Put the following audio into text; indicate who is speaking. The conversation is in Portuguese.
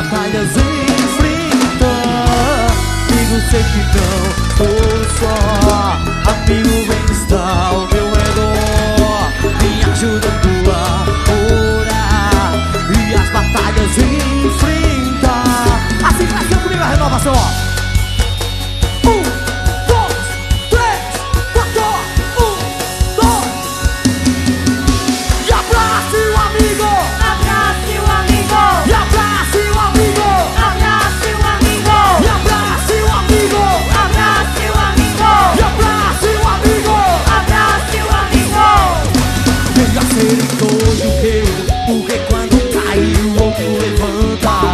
Speaker 1: batalhas enfrenta. Amigo, sei que não estou só. Amigo, vem estar ao meu redor, me ajudando a orar e as batalhas enfrentar. Assim vai ser comigo a renovação, ó. Porque quando cai o outro levanta.